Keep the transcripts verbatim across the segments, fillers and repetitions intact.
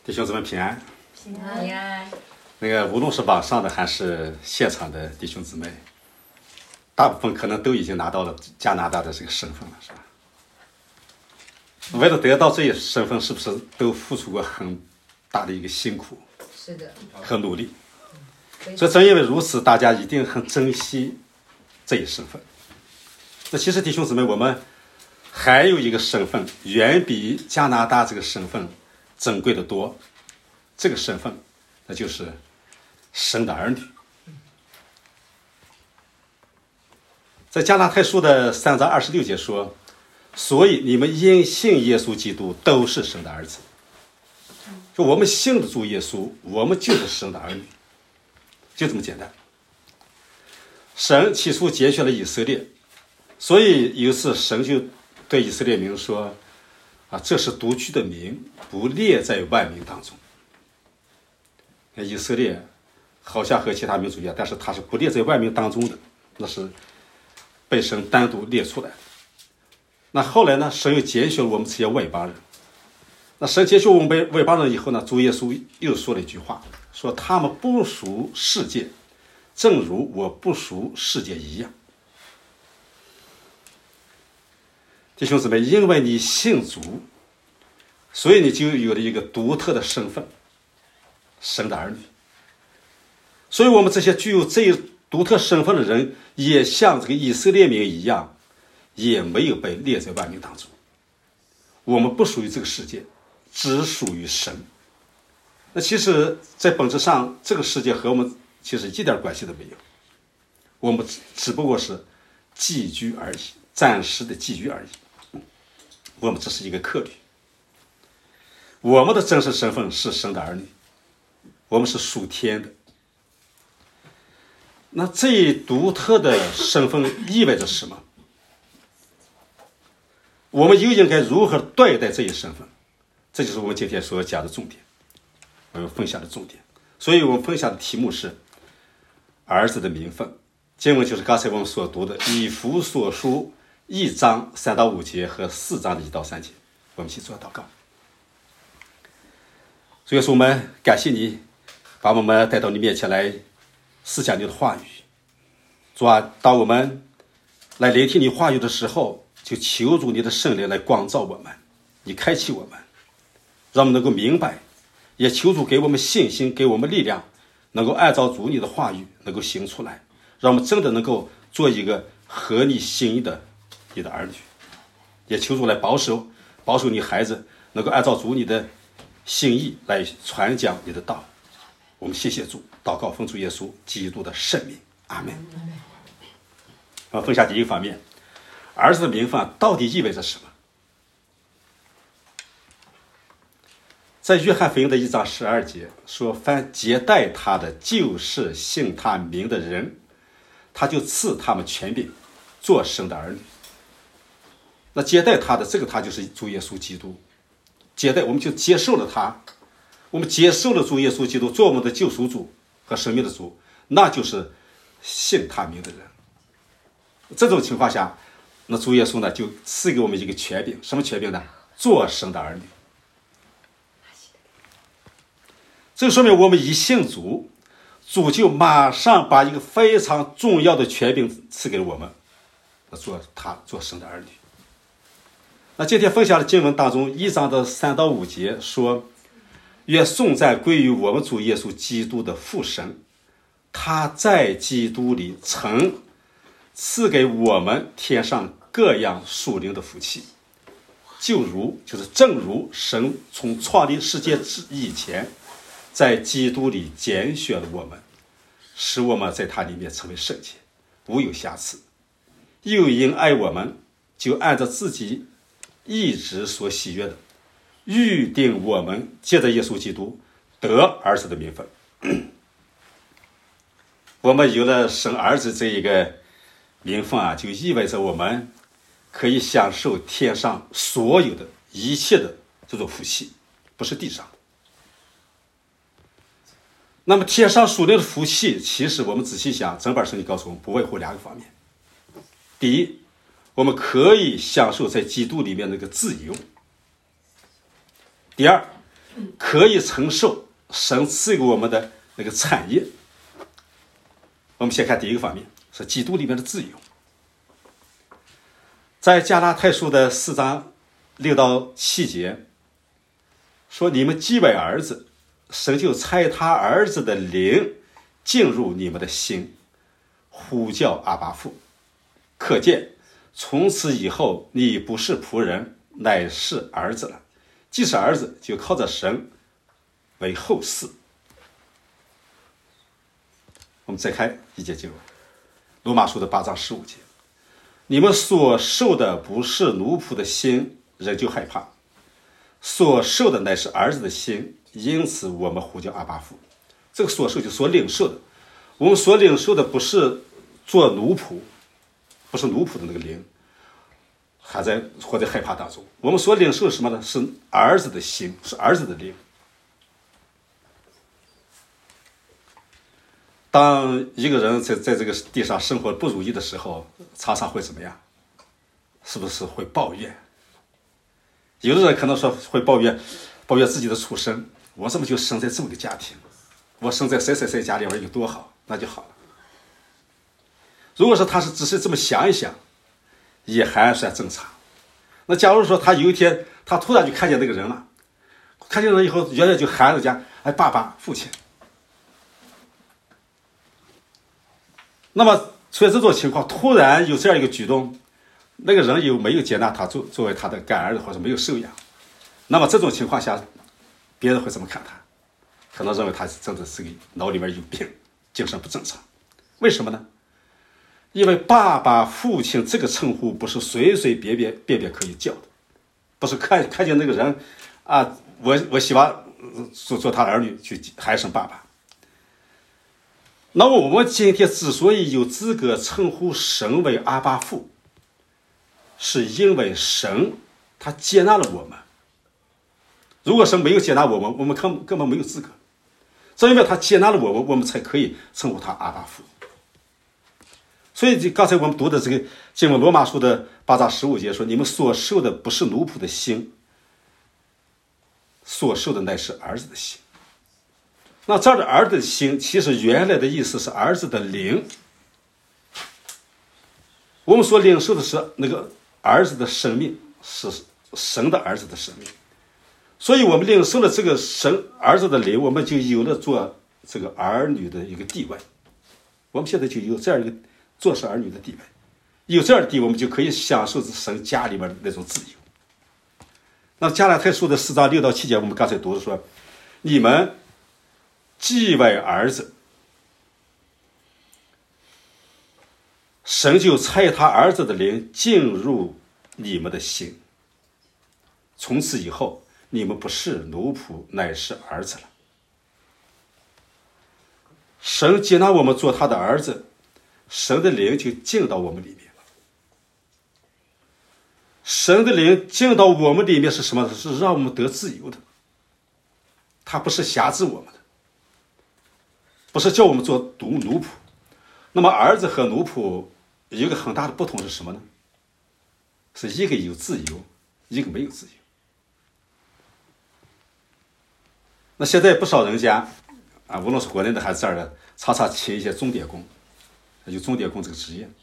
弟兄姊妹平安， 平安平安。 那个无论是网上的还是现场的弟兄姊妹，大部分可能都已经拿到了加拿大的这个身份了，是吧？为了得到这一身份，是不是都付出过很大的一个辛苦？ 是的， 和努力。 嗯、 所以正因为如此，大家一定很珍惜这一身份。那其实弟兄姊妹，我们还有一个身份，远比加拿大这个身份珍贵的多。这个身份，那就是神的儿女。在加拉太书的三章二十六节说，所以你们因信耶稣基督都是神的儿子。就我们信的主耶稣，我们就是神的儿女，就这么简单。神起初拣选了以色列，所以有一次神就对以色列民说，啊，这是独居的民，不列在万民当中。以色列好像和其他民族一样，但是他是不列在万民当中的，那是被神单独列出来的。那后来呢，神又拣选我们这些外邦人。那神拣选我们外邦人以后呢，主耶稣又说了一句话，说他们不属世界，正如我不属世界一样。弟兄姊妹，因为你信主，所以你就有了一个独特的身份，神的儿女。所以我们这些具有这一独特身份的人，也像这个以色列民一样，也没有被列在万民当中。我们不属于这个世界，只属于神。那其实在本质上，这个世界和我们其实一点关系都没有，我们只不过是寄居而已，暂时的寄居而已。我们只是一个客旅。我们的真实身份是神的儿女，我们是属天的。那这一独特的身份意味着什么？我们又应该如何对待这一身份？这就是我们今天所要讲的重点，我们分享的重点。所以我们分享的题目是儿子的名分。经文就是刚才我们所读的以弗所书一章三到五节和四章的一到三节。我们一起做祷告。主耶稣，我们感谢你把我们带到你面前来思想你的话语。主啊，当我们来聆听你话语的时候，就求主你的圣灵来光照我们，你开启我们，让我们能够明白，也求主给我们信心，给我们力量，能够按照主你的话语能够行出来，让我们真的能够做一个合你心意的你的儿女。也求主来保守保守你孩子能够按照主你的心意来传讲你的道。我们谢谢主，祷告奉主耶稣基督的圣名，阿门。我们分享第一个方面，儿子的名分到底意味着什么？在约翰福音的一章十二节说，凡接待他的，就是信他名的人，他就赐他们权柄，做神的儿女。那接待他的，这个他就是主耶稣基督。接待，我们就接受了他，我们接受了主耶稣基督做我们的救赎主和生命的主，那就是信他名的人。这种情况下，那主耶稣呢就赐给我们一个权柄，什么权柄呢？做神的儿女。这说明我们一信主，主就马上把一个非常重要的权柄赐给了我们，做他做神的儿女。那今天分享的经文当中，一章的三到五节说，愿颂赞归于我们主耶稣基督的父神，他在基督里曾赐给我们天上各样属灵的福气，就如就是正如神从创立世界之以前，在基督里拣选了我们，使我们在他里面成为圣洁，无有瑕疵。又因爱我们，就按照自己一直所喜悦的，预定我们借着耶稣基督得儿子的名分。我们有了生儿子这一个名分啊，就意味着我们可以享受天上所有的一切的这种福气，不是地上的。那么天上属灵的福气，其实我们仔细想，整本圣经告诉我们不外乎两个方面。第一，我们可以享受在基督里面那个自由。第二， 可以承受神赐给我们的那个产业。我们先看第一个方面，是基督里面的自由。在加拉太书的四章六到七节说，你们既为儿子，神就差他儿子的灵进入你们的心，呼叫阿爸父。可见从此以后，你不是仆人，乃是儿子了。既是儿子，就靠着神为后嗣。我们再看一节经文，罗马书的八章十五节，你们所受的不是奴仆的心，人就害怕；所受的乃是儿子的心，因此我们呼叫阿爸父。这个所受就所领受的，我们所领受的不是做奴仆，不是奴仆的那个灵，还在活在害怕当中。我们所领受的是什么呢？是儿子的心，是儿子的灵。当一个人在在这个地上生活不如意的时候，常常会怎么样？是不是会抱怨？有的人可能说会抱怨，抱怨自己的出身，我怎么就生在这么个家庭？我生在谁谁谁家里边有多好，那就好了。如果说他是只是这么想一想，也还算正常。那假如说他有一天他突然就看见那个人了，看见人以后，原来就喊人家哎爸爸父亲。那么出现这种情况，突然有这样一个举动，那个人又没有接纳他作作为他的干儿子，或者没有收养，那么这种情况下，别人会怎么看他？可能认为他真的是个脑里面有病，精神不正常。为什么呢？因为爸爸父亲这个称呼不是随随便便便便可以叫的，不是看看见那个人啊，我我希望做做他儿女去喊声爸爸。那么我们今天之所以有资格称呼神为阿爸父，是因为神他接纳了我们。如果神没有接纳我们，我们根根本没有资格。正因为他接纳了我们，我们才可以称呼他阿爸父。所以刚才我们读的这个经文罗马书的八章十五节说，你们所受的不是奴仆的心，所受的乃是儿子的心。那这儿的儿子的心，其实原来的意思是儿子的灵。我们所领受的是那个儿子的生命，是神的儿子的生命。所以我们领受了这个神儿子的灵，我们就有了做这个儿女的一个地位。我们现在就有这样一个做是儿女的地位，有这样的地位，我们就可以享受神家里面的那种自由。那加拉太书的四章六到七节，我们刚才读的说，你们既为儿子，神就差他儿子的灵进入你们的心，从此以后，你们不是奴仆，乃是儿子了。神接纳我们做他的儿子，神的灵就进到我们里面了。神的灵进到我们里面是什么？是让我们得自由的。他不是辖制我们的，不是叫我们做奴奴仆。那么儿子和奴仆有一个很大的不同是什么呢？是一个有自由，一个没有自由。那现在不少人家啊，无论是国内的还是这儿的，常常请一些钟点工，有钟点工这个职业。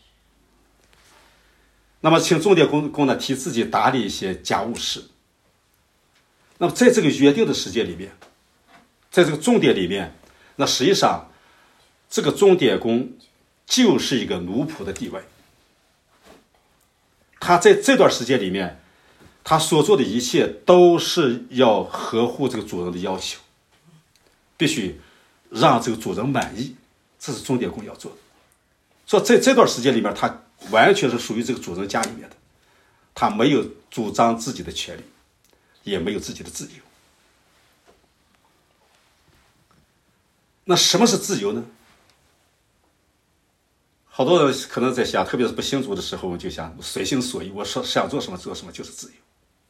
那么请钟点工工呢，替自己打理一些家务事。那么在这个约定的时间里面，在这个钟点里面，那实际上这个钟点工就是一个奴仆的地位。他在这段时间里面，他所做的一切都是要合乎这个主人的要求，必须让这个主人满意，这是钟点工要做的。所以在这段时间里面，他完全是属于这个主人家里面的，他没有主张自己的权利，也没有自己的自由。那什么是自由呢？好多人可能在想，特别是不信主的时候，我就想随心所欲，我说想做什么做什么就是自由。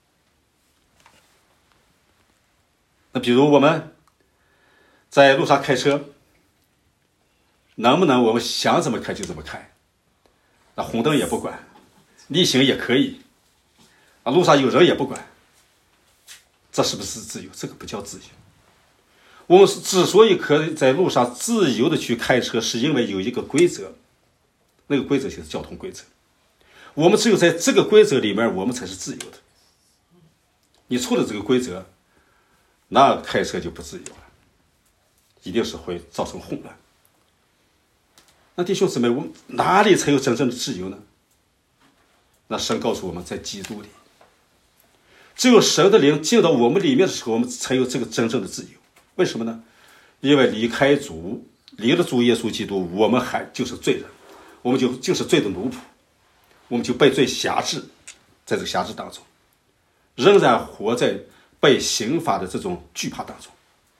那比如我们在路上开车，能不能我们想怎么开就怎么开？那红灯也不管，逆行也可以，啊，路上有人也不管， 这是不是自由？这个不叫自由。我们之所以可以在路上自由的去开车，是因为有一个规则，那个规则就是交通规则。我们只有在这个规则里面，我们才是自由的。你出了这个规则，那开车就不自由了，一定是会造成混乱。那弟兄姊妹，我们哪里才有真正的自由呢？那神告诉我们，在基督里，只有神的灵进到我们里面的时候，我们才有这个真正的自由。为什么呢？因为离开主，离了主耶稣基督，我们还就是罪人，我们就就是罪的奴仆，我们就被罪辖制，在这个辖制当中，仍然活在被刑罚的这种惧怕当中。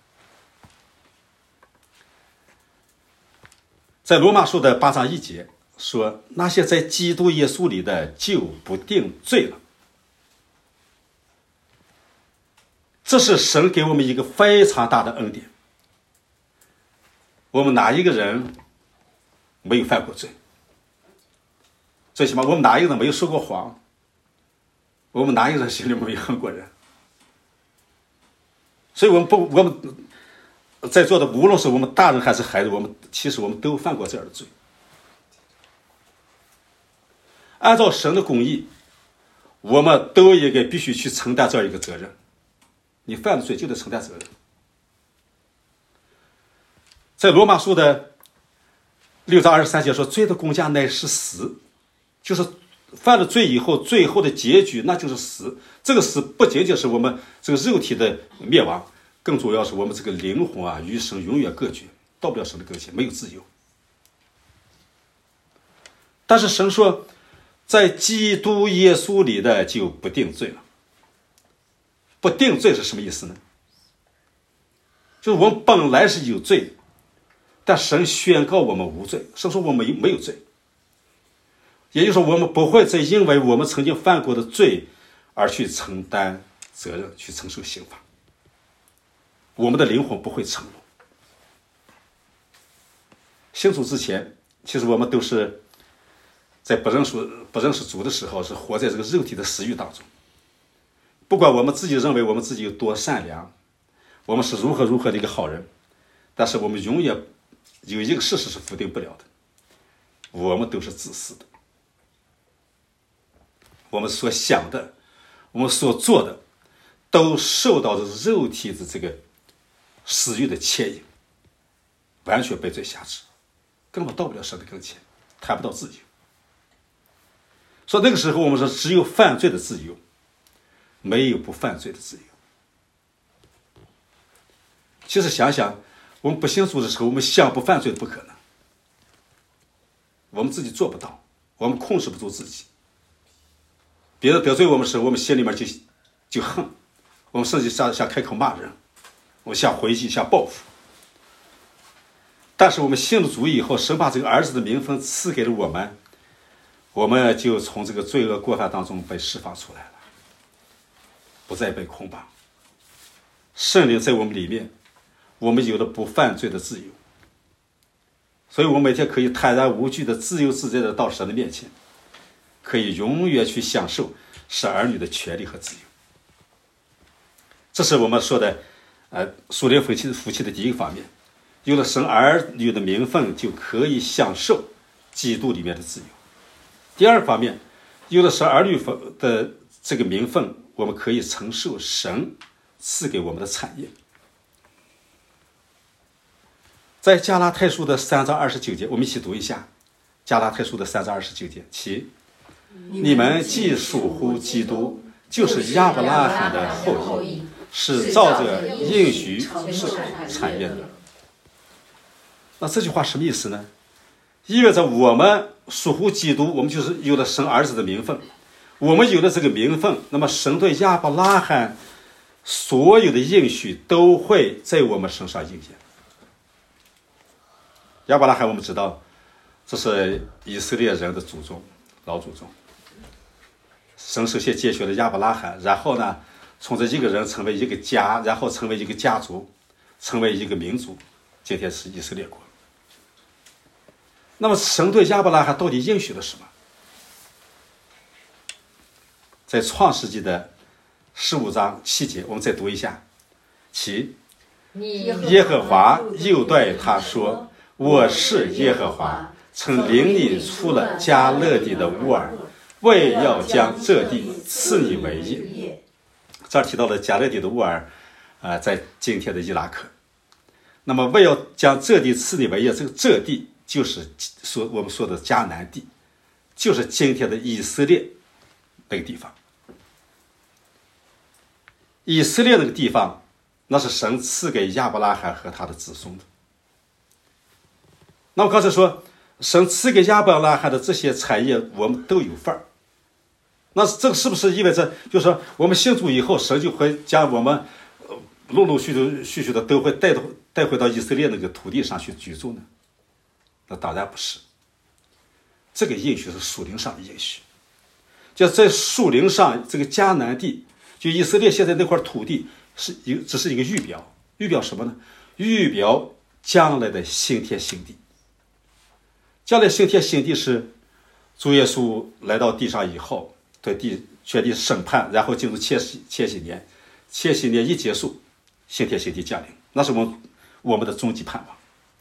在罗马书的八章一节说，那些在基督耶稣里的就不定罪了。这是神给我们一个非常大的恩典。我们哪一个人没有犯过罪？最起码我们哪一个人没有说过谎？我们哪一个人心里没有恨过人？所以我们不，我们在座的无论是我们大人还是孩子，我们其实我们都犯过这样的罪。按照神的公义，我们都应该必须去承担这样一个责任。你犯了罪就得承担责任。在罗马书的六章二十三节说，罪的工价乃是死，就是犯了罪以后，最后的结局那就是死。这个死不仅仅是我们这个肉体的灭亡，更主要是我们这个灵魂啊与神永远隔绝，到不了神的跟前，没有自由。但是神说，在基督耶稣里的就不定罪了。不定罪是什么意思呢？就是我们本来是有罪，但神宣告我们无罪，神说我们没有罪。也就是说，我们不会再因为我们曾经犯过的罪而去承担责任，去承受刑罚。我们的灵魂不会沉沦。信主之前，其实我们都是在不认识不认识主的时候，是活在这个肉体的私欲当中。不管我们自己认为我们自己有多善良，我们是如何如何的一个好人，但是我们永远有一个事实是否定不了的，我们都是自私的。我们所想的，我们所做的，都受到了肉体的这个私欲的牵引，完全被罪辖制，根本到不了神的跟前，谈不到自由。所以那个时候我们说，只有犯罪的自由，没有不犯罪的自由。其实想想，我们不信主的时候，我们想不犯罪不可能，我们自己做不到，我们控制不住自己。别人得罪我们时，我们心里面就就恨，我们甚至想想开口骂人，我们想回击，想报复。但是我们信了主以后，神把这个儿子的名分赐给了我们，我们就从这个罪恶过犯当中被释放出来了，不再被捆绑。圣灵在我们里面，我们有了不犯罪的自由，所以我们每天可以坦然无惧的自由自在的到神的面前，可以永远去享受是儿女的权利和自由。这是我们说的呃，属灵夫妻夫妻的第一个方面，有了神儿女的名分，就可以享受基督里面的自由。第二个方面，有了神儿女的这个名分，我们可以承受神赐给我们的产业。在加拉太书的三章二十九节，我们一起读一下加拉太书的三章二十九节。其你们既属乎基督，就是亚伯拉罕的后裔，是照着应许是产业的。那这句话什么意思呢？意味着我们属乎基督，我们就是有了神儿子的名分。我们有了这个名分，那么神对亚伯拉罕所有的应许都会在我们身上应验。亚伯拉罕我们知道，这是以色列人的祖宗，老祖宗。神首先拣选了亚伯拉罕，然后呢，从这一个人成为一个家，然后成为一个家族，成为一个民族，今天是以色列国。那么神对亚伯拉罕到底应许了什么？在创世纪的十五章七节，我们再读一下。其你耶和华又对他说：“我是耶和华，曾领你出了迦勒底的乌尔，为要将这地赐你为业。”这儿提到了迦勒底的乌尔，呃，在今天的伊拉克。那么为要将这地赐你为业，这个这地就是说我们说的迦南地，就是今天的以色列那个地方。以色列那个地方，那是神赐给亚伯拉罕和他的子孙的。那我刚才说，神赐给亚伯拉罕的这些产业，我们都有份儿。那这个是不是意味着，就是说我们信主以后，神就会将我们陆陆续续续续的都会带到带回到以色列那个土地上去居住呢？那当然不是。这个应许是属灵上的应许，就在属灵上，这个迦南地，就以色列现在那块土地，是一只是一个预表，预表什么呢？预表将来的新天新地。将来新天新地是主耶稣来到地上以后，对地全地审判，然后进入千禧千禧年，千禧年一结束，新天新地降临，那是我们我们的终极盼望。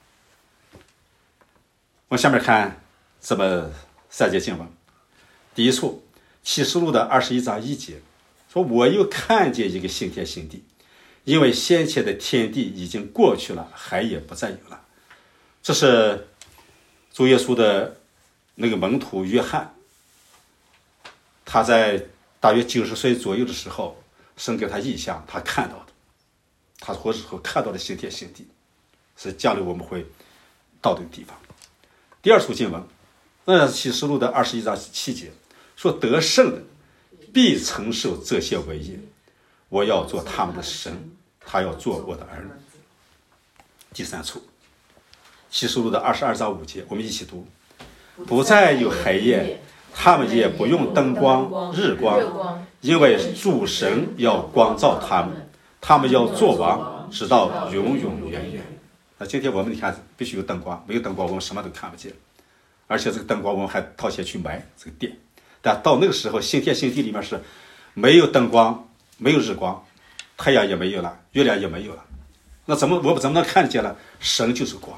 我们下面看这么三节经文。第一处，启示录的二十一章一节说：“我又看见一个新天新地，因为先前的天地已经过去了，海也不再有了。”这是主耶稣的那个门徒约翰，他在大约九十岁左右的时候，神给他异象，他看到的，他活着时候看到的新天新地，是将来我们会到的地方。第二处经文，那是启示录的二十一章七节，说得胜的必承受这些为业，我要做他们的神，他要做我的儿女。第三处，启示录的二十二章五节，我们一起读：不再有黑夜，他们也不用灯光、日光，因为主神要光照他们，他们要做王，直到永永远远。那今天我们你看，必须有灯光，没有灯光我们什么都看不见，而且这个灯光我们还掏钱去买这个电。但到那个时候，新天新地里面是没有灯光，没有日光，太阳也没有了，月亮也没有了，那怎么我们怎么能看见了？神就是光，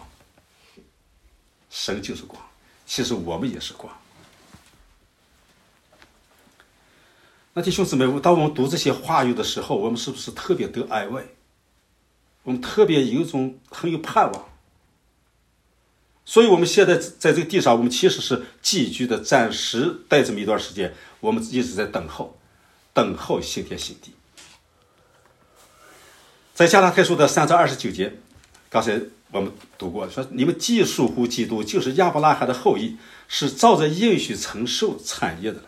神就是光，其实我们也是光。那弟兄姊妹，当我们读这些话语的时候，我们是不是特别得安慰？我们特别有一种很有盼望。所以我们现在在这个地上，我们其实是寄居的，暂时待这么一段时间，我们一直在等候，等候新天新地。在加拉太书的三章二十九节，刚才我们读过，说你们既属乎基督，就是亚伯拉罕的后裔，是照着应许承受产业的了。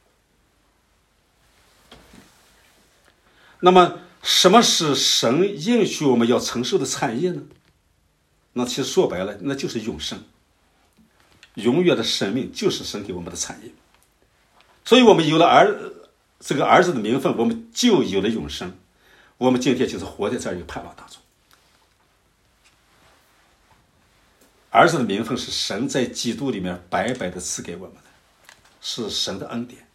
那么什么是神应许我们要承受的产业呢？那其实说白了，那就是永生，永远的生命就是神给我们的产业。所以我们有了儿这个儿子的名分，我们就有了永生。我们今天就是活在这样一个盼望当中。儿子的名分是神在基督里面白白的赐给我们的，是神的恩典。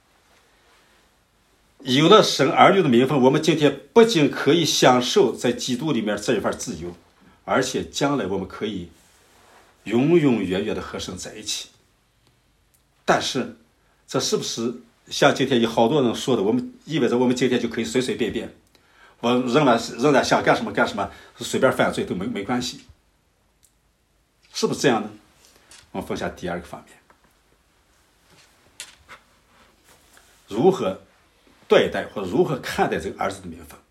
有了神儿女的名分，我们今天不仅可以享受在基督里面这一份自由，而且将来我们可以永永远远的和神在一起。但是这是不是像今天有好多人说的，我们意味着我们今天就可以随随便便，我仍然仍然想干什么干什么，随便犯罪都没没关系，是不是这样呢？我们分享第二个方面，如何对待或者如何看待这个儿子的名分。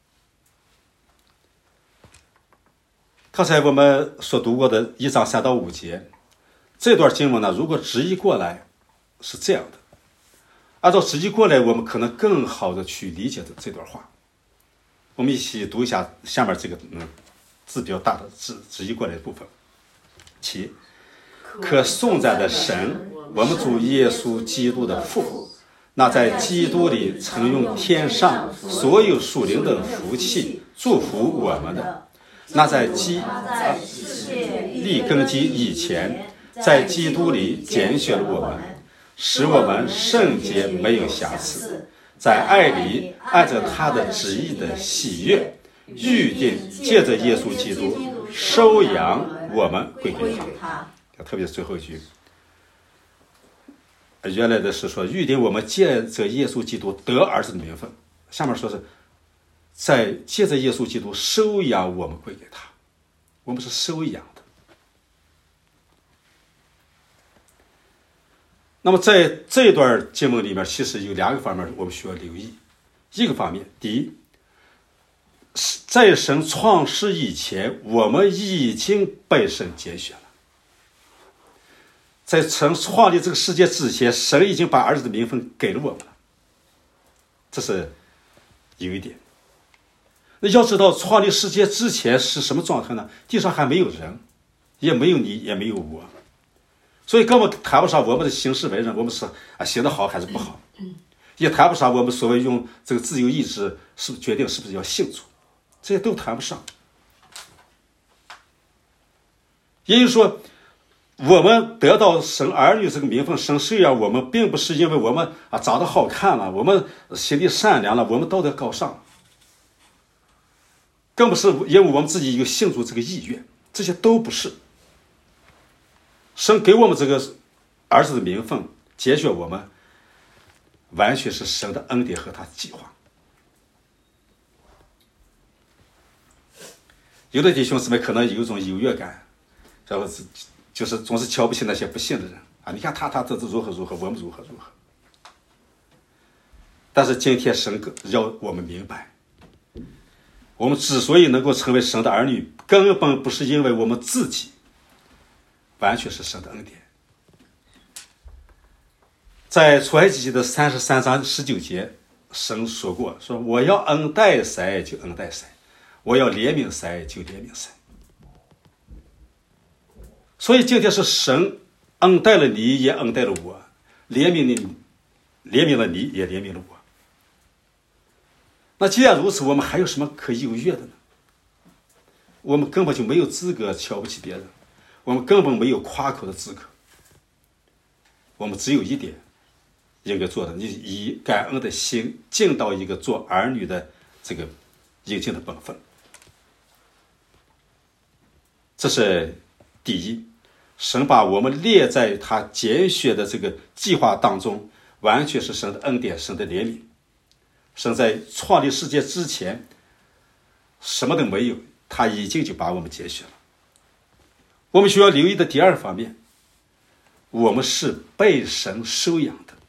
刚才我们所读过的一章三到五节，这段经文呢，如果直译过来是这样的，按照直译过来，我们可能更好的去理解这段话。我们一起读一下下面这个嗯字比较大的直直译过来的部分。其可颂赞的神，我们主耶稣基督的父，那在基督里曾用天上所有属灵的福气祝福我们的，那在基立根基以前，在基督里拣选了我们，使我们圣洁没有瑕疵， 在爱里按照他的旨意的喜悦，预定借着耶稣基督收养我们归给他。特别是最后一句，原来的是说预定我们借着耶稣基督得儿子的名分，下面说是在借着耶稣基督收养我们归给他，我们是收养的。那么在这一段经文里面，其实有两个方面我们需要留意。一个方面，第一，在神创世以前，我们已经被神拣选了。在神创立这个世界之前，神已经把儿子的名分给了我们了，这是有一点。那要知道，创立世界之前是什么状态呢？地上还没有人，也没有你，也没有我，所以根本谈不上我们的行事为人，我们是啊行得好还是不好，也谈不上我们所谓用这个自由意志是不是决定是不是要信主，这些都谈不上。也就是说，我们得到神儿女这个名分，神收养我们，并不是因为我们啊长得好看了，我们心地善良了，我们道德高尚，更不是因为我们自己有信主这个意愿，这些都不是。神给我们这个儿子的名分，拣选我们，完全是神的恩典和他的计划。有的弟兄姊妹可能有一种优越感，然后就是总是瞧不起那些不信的人啊！你看他他这这如何如何，我们如何如何。但是今天神要我们明白，我们之所以能够成为神的儿女，根本不是因为我们自己，完全是神的恩典。在出埃及记的三十三章十九节，神说过，说我要恩待谁就恩待谁，我要怜悯谁就怜悯谁。所以今天是神恩待了你，也恩待了我，怜悯你，怜悯了你，也怜悯了我。那既然如此，我们还有什么可优越的呢？我们根本就没有资格瞧不起别人，我们根本没有夸口的资格。我们只有一点应该做的，你以感恩的心尽到一个做儿女的这个应尽的本分。这是第一，神把我们列在他拣选的这个计划当中，完全是神的恩典，神的怜悯。神在创立世界之前什么都没有，他已经就把我们拣选了。我们需要留意的第二方面，我们是被神收养的。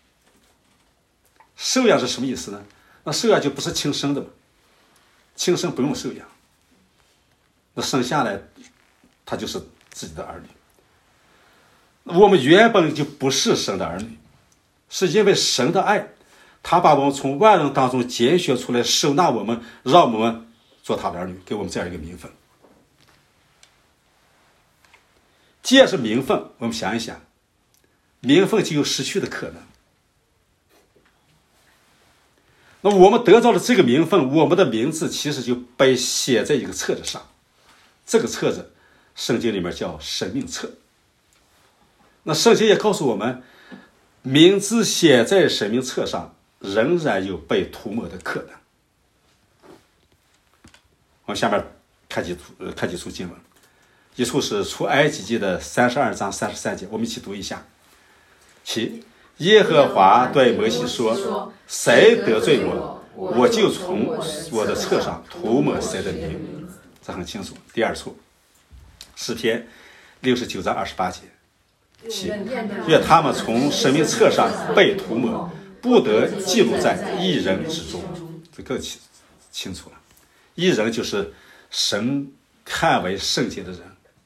收养是什么意思呢？那收养就不是亲生的嘛，亲生不用收养，那生下来他就是自己的儿女。我们原本就不是神的儿女，是因为神的爱，他把我们从万人当中拣选出来，收纳我们，让我们做他的儿女，给我们这样一个名分。既然是名分，我们想一想，名分就有失去的可能。那我们得到了这个名分，我们的名字其实就被写在一个册子上，这个册子圣经里面叫生命册。那圣经也告诉我们，名字写在生命册上，仍然有被涂抹的可能。我们下面看几处看几处经文，一处是出埃及记的三十二章三十三节，我们一起读一下。其耶和华对摩西说，谁得罪我，我就从我的册上涂抹谁的名。这很清楚。第二处诗篇六十九章二十八节，其愿他们从生命册上被涂抹，不得记录在一人之中。这更清清楚了，一人就是神看为圣洁的人。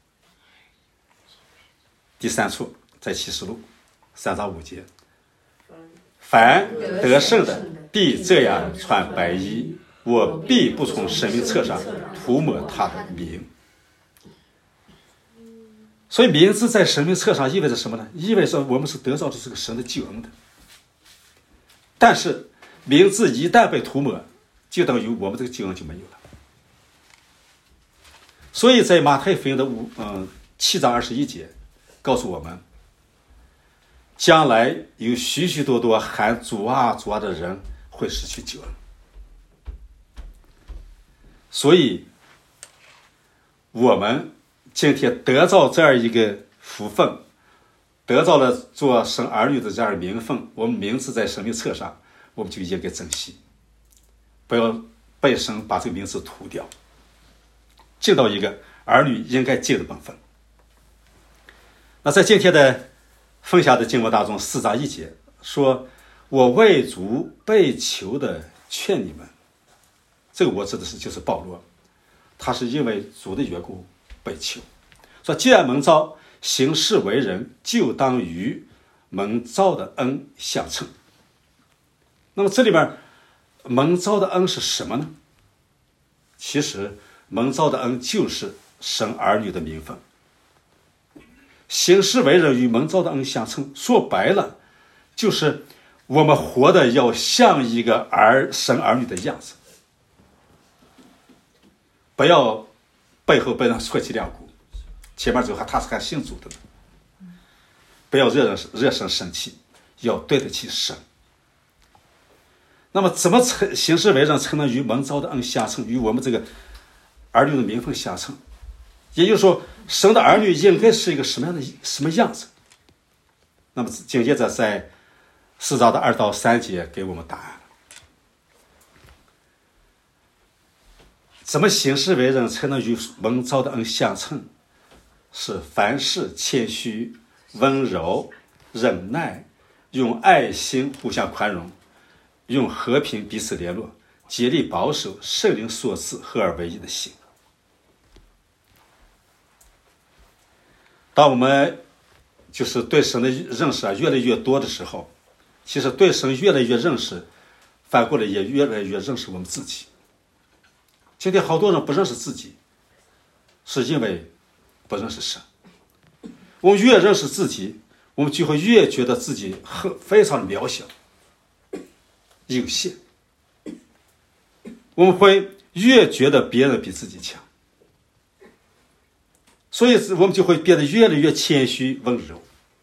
第三处在启示录三章五节，凡得胜的必这样穿白衣，我必不从生命册上涂抹他的名。所以名字在生命册上意味着什么呢？意味着我们是得到的这个神的救恩的。但是名字一旦被涂抹，就等于我们这个救恩就没有了。所以在马太福音的五嗯七章二十一节告诉我们，将来有许许多多喊主啊主啊的人会失去救恩。所以我们今天得到这样一个福分，得到了做生儿女的这样的名分，我们名字在生命册上，我们就应该珍惜，不要被神把这个名字涂掉，尽到一个儿女应该尽的本分。那在今天的分享的经文当中，四章一节说：“我为主被囚的劝你们。”这个我指的是就是保罗，他是因为主的缘故被囚，说既然蒙召行事为人，就当与蒙召的恩相称。那么这里边蒙召的恩是什么呢？其实蒙召的恩就是生儿女的名分。行事为人与蒙召的恩相称，说白了就是我们活的要像一个儿生儿女的样子，不要背后被人说起两股，前面就还他是还信主的呢，不要惹人惹神生气，要对得起神。那么怎么行事为人才能与蒙召的恩相称，与我们这个儿女的名分相称？也就是说，神的儿女应该是一个什么样的什么样子？那么紧接着在四章的二到三节给我们答案。怎么行事为人才能与蒙召的恩相称？是凡事谦虚、温柔、忍耐，用爱心互相宽容，用和平彼此联络，竭力保守圣灵所赐合而为一的心。当我们就是对神的认识啊越来越多的时候，其实对神越来越认识，反过来也越来越认识我们自己。今天好多人不认识自己，是因为不认识神。我们越认识自己，我们就会越觉得自己很非常渺小、有限。我们会越觉得别人比自己强，所以我们就会变得越来越谦虚温柔。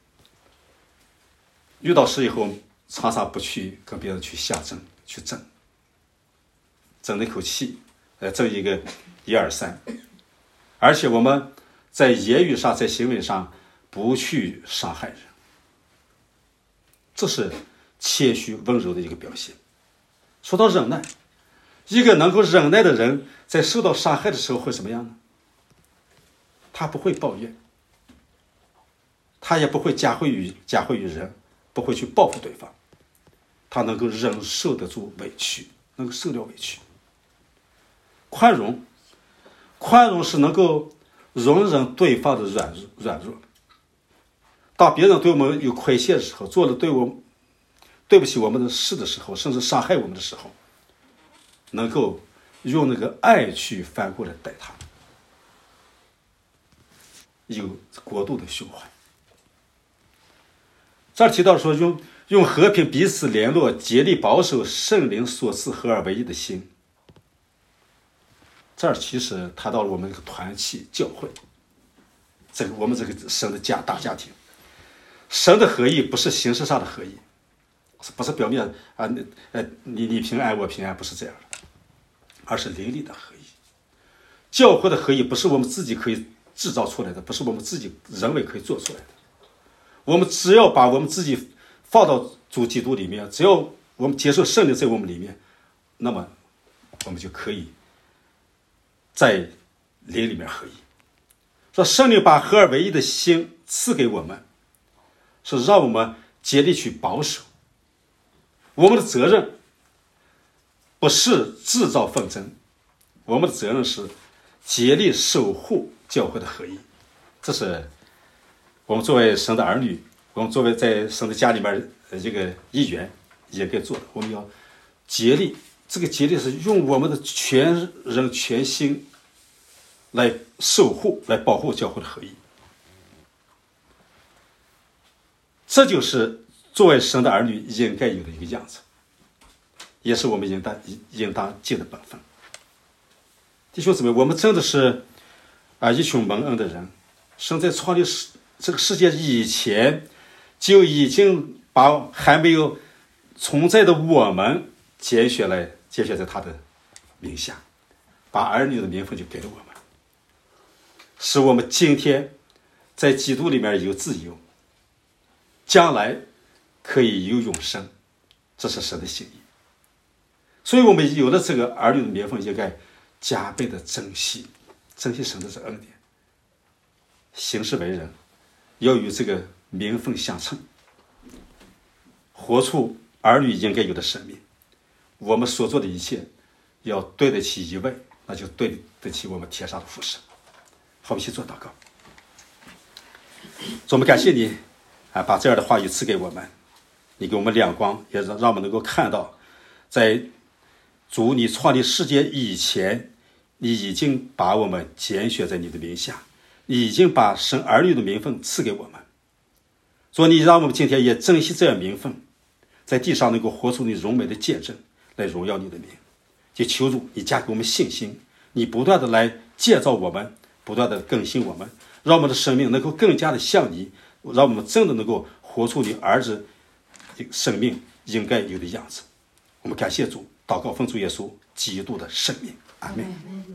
遇到事以后，常常不去跟别人去相争、去争，争那口气，呃，争一个一二三。而且我们在言语上、在行为上不去伤害人，这是谦虚温柔的一个表现。说到忍耐，一个能够忍耐的人，在受到伤害的时候会怎么样呢？他不会抱怨，他也不会加惠于加惠于人，不会去报复对方，他能够忍受得住委屈，能够受了委屈。宽容，宽容是能够容忍对方的软弱软弱。当别人对我们有亏欠的时候，做了对我们对不起我们的事的时候，甚至伤害我们的时候，能够用那个爱去反过来待他，有国度的胸怀。这儿提到说，用用和平彼此联络，竭力保守圣灵所赐合而为一的心。这儿其实谈到了我们这个团契教会，这个我们这个神的家大家庭。神的合一不是形式上的合一，不是表面啊，呃，你你平安我平安，不是这样的，而是灵里的合一。教会的合一不是我们自己可以制造出来的，不是我们自己人为可以做出来的。我们只要把我们自己放到主基督里面，只要我们接受圣灵在我们里面，那么我们就可以在灵里面合一。说圣灵把合而为一的心赐给我们，是让我们竭力去保守。我们的责任不是制造纷争，我们的责任是竭力守护教会的合一。这是我们作为神的儿女，我们作为在神的家里面一个一员也该做的。我们要竭力，这个竭力是用我们的全人全心来守护、来保护教会的合一。这就是作为神的儿女应该有的一个样子，也是我们应当应当尽的本分。弟兄姊妹，我们真的是啊一群蒙恩的人。神在创立这个世界以前，就已经把还没有存在的我们拣选来拣选在他的名下，把儿女的名分就给了我们，使我们今天在基督里面有自由，将来可以有永生，这是神的心意。所以我们有了这个儿女的名分，应该加倍的珍惜，珍惜神的这恩典，行事为人要与这个名分相称，活出儿女应该有的生命。我们所做的一切要对得起一位，那就对得起我们天上的父神。好，我们一起做祷告。主，我们感谢你啊，把这样的话语赐给我们，你给我们亮光，也让让我们能够看到，在主你创立世界以前，你已经把我们拣选在你的名下，你已经把神儿女的名分赐给我们。所以你让我们今天也珍惜这样名分，在地上能够活出你荣美的见证，来荣耀你的名。就求主你加给我们信心，你不断的来建造我们，不断的更新我们，让我们的生命能够更加的像你，让我们真的能够活出你儿子生命应该有的样子。我们感谢主，祷告奉主耶稣基督的圣名，阿们。